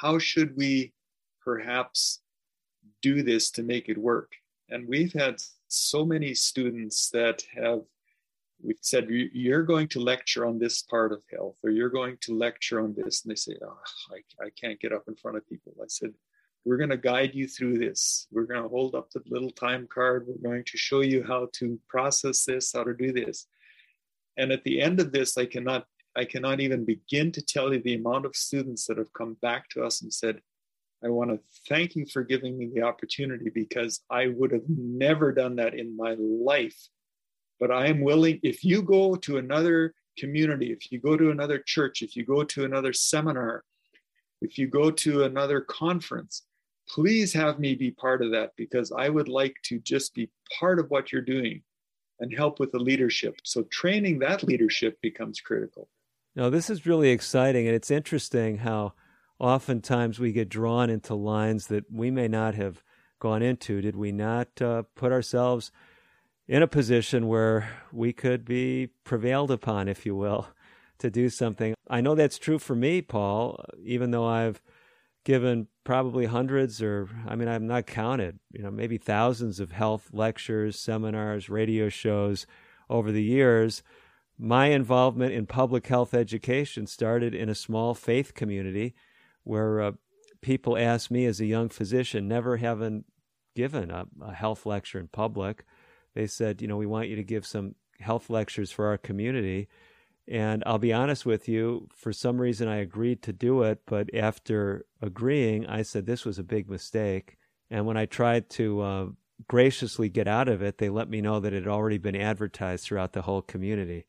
how should we perhaps do this to make it work? And we've had so many students that we've said, you're going to lecture on this part of health, or you're going to lecture on this. And they say, oh, I can't get up in front of people. I said, we're going to guide you through this. We're going to hold up the little time card. We're going to show you how to process this, how to do this. And at the end of this, I cannot even begin to tell you the amount of students that have come back to us and said, I want to thank you for giving me the opportunity, because I would have never done that in my life. But I am willing, if you go to another community, if you go to another church, if you go to another seminar, if you go to another conference, please have me be part of that, because I would like to just be part of what you're doing and help with the leadership. So training that leadership becomes critical. Now, this is really exciting, and it's interesting how oftentimes we get drawn into lines that we may not have gone into. Did we not put ourselves in a position where we could be prevailed upon, if you will, to do something? I know that's true for me, Paul, even though I've given probably hundreds, I've not counted, maybe thousands of health lectures, seminars, radio shows over the years. My involvement in public health education started in a small faith community where people asked me as a young physician, never having given a health lecture in public. They said, we want you to give some health lectures for our community. And I'll be honest with you, for some reason I agreed to do it, but after agreeing, I said this was a big mistake. And when I tried to graciously get out of it, they let me know that it had already been advertised throughout the whole community.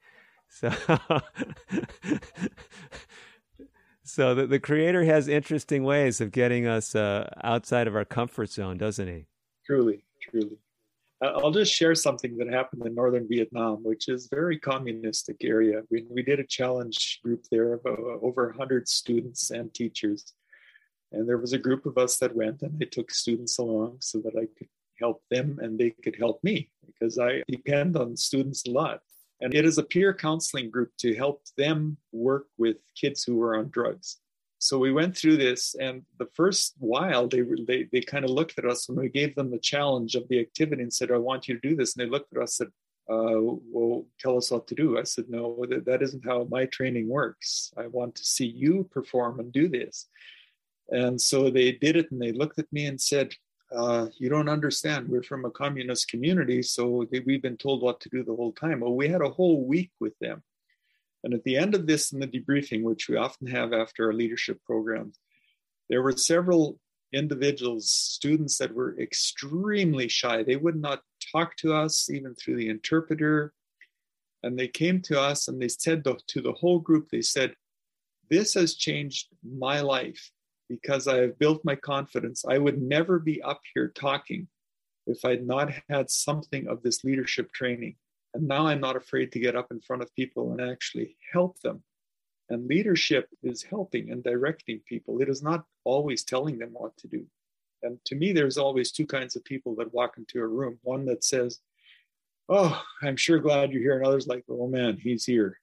So the Creator has interesting ways of getting us outside of our comfort zone, doesn't he? Truly, truly. I'll just share something that happened in northern Vietnam, which is a very communistic area. We did a challenge group there of over 100 students and teachers. And there was a group of us that went, and I took students along so that I could help them and they could help me, because I depend on students a lot. And it is a peer counseling group to help them work with kids who were on drugs. So we went through this, and the first while they kind of looked at us when we gave them the challenge of the activity and said, I want you to do this. And they looked at us and said, well, tell us what to do. I said, no, that isn't how my training works. I want to see you perform and do this. And so they did it, and they looked at me and said, you don't understand. We're from a communist community, so we've been told what to do the whole time. Well, we had a whole week with them. And at the end of this, in the debriefing, which we often have after our leadership programs, there were several individuals, students that were extremely shy. They would not talk to us, even through the interpreter. And they came to us and they said to the whole group, they said, this has changed my life because I have built my confidence. I would never be up here talking if I'd not had something of this leadership training. And now I'm not afraid to get up in front of people and actually help them. And leadership is helping and directing people. It is not always telling them what to do. And to me, there's always two kinds of people that walk into a room. One that says, oh, I'm sure glad you're here. And others like, oh man, he's here.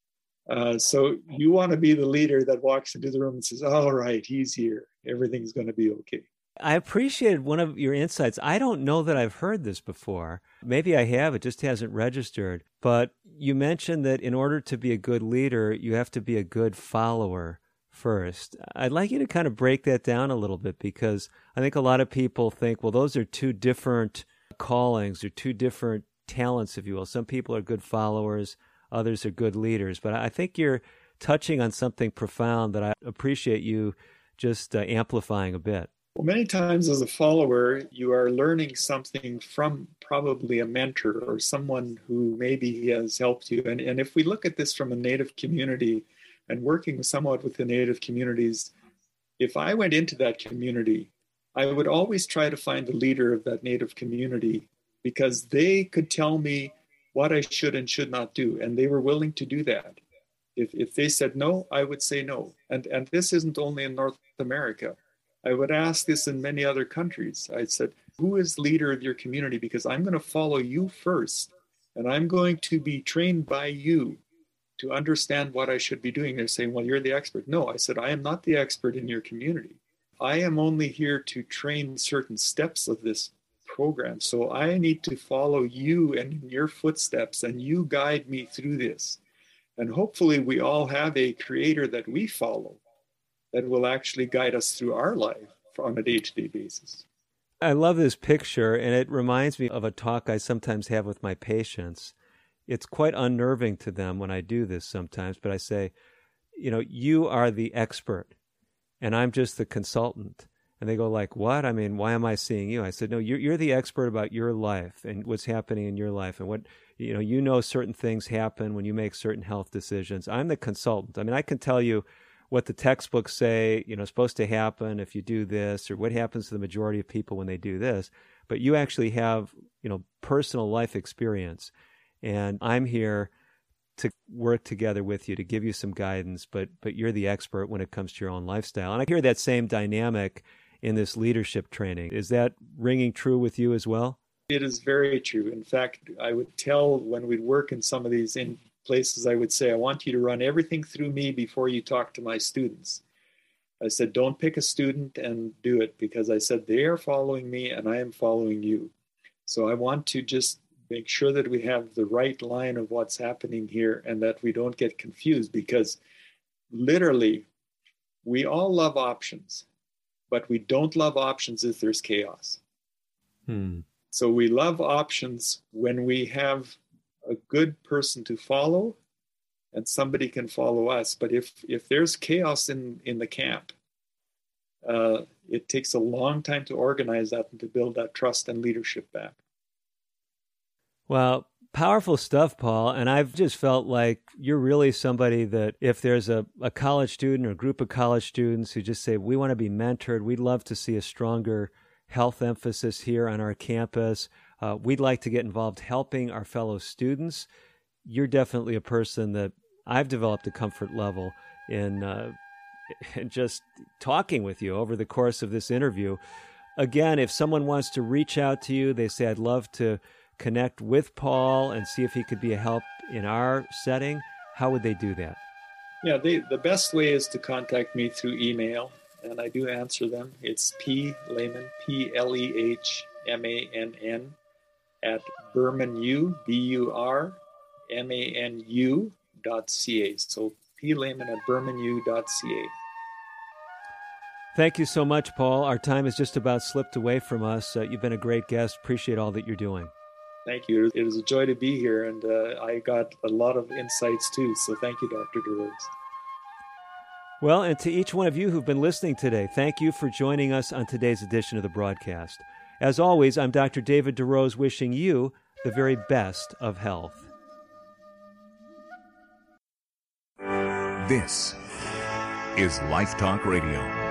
So you want to be the leader that walks into the room and says, all right, he's here. Everything's going to be okay. I appreciated one of your insights. I don't know that I've heard this before. Maybe I have. It just hasn't registered. But you mentioned that in order to be a good leader, you have to be a good follower first. I'd like you to kind of break that down a little bit, because I think a lot of people think, well, those are two different callings or two different talents, if you will. Some people are good followers, others are good leaders. But I think you're touching on something profound that I appreciate you just amplifying a bit. Well, many times as a follower, you are learning something from probably a mentor or someone who maybe has helped you. And if we look at this from a Native community and working somewhat with the Native communities, if I went into that community, I would always try to find the leader of that Native community, because they could tell me what I should and should not do. And they were willing to do that. If they said no, I would say no. And this isn't only in North America. I would ask this in many other countries. I said, who is leader of your community? Because I'm going to follow you first, and I'm going to be trained by you to understand what I should be doing. They're saying, well, you're the expert. No, I said, I am not the expert in your community. I am only here to train certain steps of this program. So I need to follow you and in your footsteps, and you guide me through this. And hopefully we all have a creator that we follow that will actually guide us through our life on a day-to-day basis. I love this picture, and it reminds me of a talk I sometimes have with my patients. It's quite unnerving to them when I do this sometimes, but I say, you are the expert, and I'm just the consultant. And they go like, what? I mean, why am I seeing you? I said, no, you're the expert about your life and what's happening in your life, and what, certain things happen when you make certain health decisions. I'm the consultant. I mean, I can tell you what the textbooks say, is supposed to happen if you do this, or what happens to the majority of people when they do this. But you actually have, personal life experience. And I'm here to work together with you to give you some guidance, but you're the expert when it comes to your own lifestyle. And I hear that same dynamic in this leadership training. Is that ringing true with you as well? It is very true. In fact, I would tell when we'd work in some of these places, I would say, I want you to run everything through me before you talk to my students. I said, don't pick a student and do it, because I said, they are following me and I am following you. So I want to just make sure that we have the right line of what's happening here and that we don't get confused, because literally we all love options, but we don't love options if there's chaos. So we love options when we have a good person to follow and somebody can follow us. But if there's chaos in the camp, it takes a long time to organize that and to build that trust and leadership back. Well, powerful stuff, Paul. And I've just felt like you're really somebody that if there's a college student or a group of college students who just say, we want to be mentored, we'd love to see a stronger health emphasis here on our campus, we'd like to get involved helping our fellow students, you're definitely a person that I've developed a comfort level in just talking with you over the course of this interview. Again, if someone wants to reach out to you, they say, I'd love to connect with Paul and see if he could be a help in our setting, how would they do that? Yeah, the best way is to contact me through email, and I do answer them. It's plehmann, Plehmann, at BurmanU, BURMANU.ca. So plehmann at BurmanU.ca. Thank you so much, Paul. Our time has just about slipped away from us. You've been a great guest. Appreciate all that you're doing. Thank you. It was a joy to be here, and I got a lot of insights too. So thank you, Dr. DeRose. Well, and to each one of you who've been listening today, thank you for joining us on today's edition of the broadcast. As always, I'm Dr. David DeRose, wishing you the very best of health. This is Life Talk Radio.